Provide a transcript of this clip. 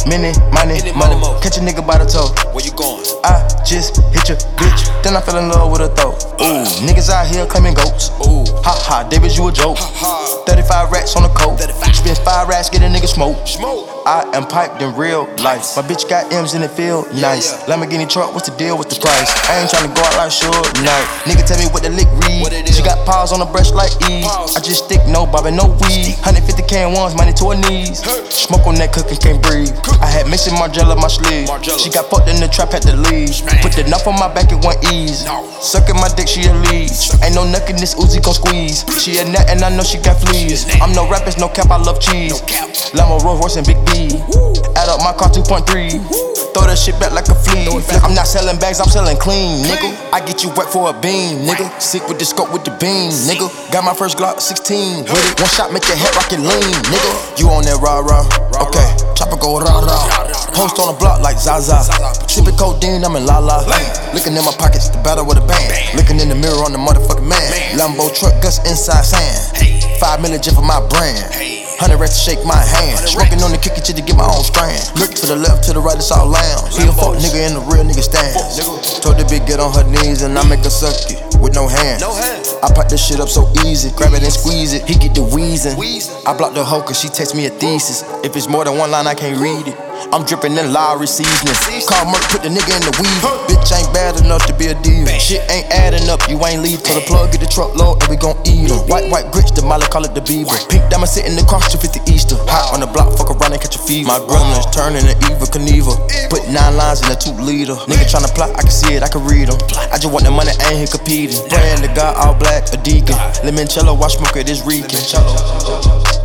Mini, money, mo. Catch a nigga by the toe. Where you going? I just hit your bitch, then I fell in love with her throat. Ooh, niggas out here claiming goats. Ooh, Ha ha, Davis, you a joke. 35 rats on the coat. Spend 5 rats, get a nigga smoke. I am piped in real life. My bitch got M's in the field, nice. Lamborghini truck, what's the deal with the price? I ain't tryna go out like sure, night. Nigga tell me what the lick read. She got paws on the brush like Eve. I just stick, no bobbin', no weed. 150 can ones, money to her knees. Smoke on that cooking, can't breathe. I had mixing Margiela my sleeve. She got fucked in the trap, had to leave. Put the knife on my back, it went ease. Sucking my dick, she a leech. Ain't no nuck in this Uzi gon' squeeze. She a nut and I know she got fleas. I'm no rappers, no cap, I love cheese. Lambo, Rolls Royce and Big B. Add up my car 2.3. Throw that shit back like a flea. I'm not selling bags, I'm selling clean, nigga. I get you wet for a bean, nigga. Sick with the scope with the beam, nigga. Got my first Glock 16 with it. One shot make your head rock and lean, nigga. You on that rah-rah, okay. Chopper go rah-rah. Post on the block like Zaza. Sipping codeine, I'm in la-la. Looking in my pockets, the battle with a band. Looking in the mirror on the motherfucking man. Lambo truck, guts inside sand. 5 million just for my brand. 100 rats to shake my hand. Smoking on the kick to get my own strand. Look to the left, to the right, it's all lounge. He a fuck nigga in the real nigga stance. Told the bitch get on her knees and I make her suck it with no hands. I pop this shit up so easy, grab it and squeeze it. He get the wheezing. I block the hoe cause she text me a thesis. If it's more than one line, I can't read it. I'm dripping in Lowry seasoning. Call Merc, put the nigga in the weave. Bitch ain't bad enough to be a diva. Shit ain't adding up, you ain't leave. Till the plug get the truckload and we gon' eat em. White grits, the Molly call it the Beaver. Pink diamond sitting across 250 Easter. Hot on the block, fuck around and catch a fever. My gremlins turning to Eva Knievel. Put 9 lines in a 2-liter. Nigga tryna plot, I can see it, I can read them. I just want the money, I ain't here competing. Praying to God, all black, a deacon. Limoncello, I smoke it, it's reeking.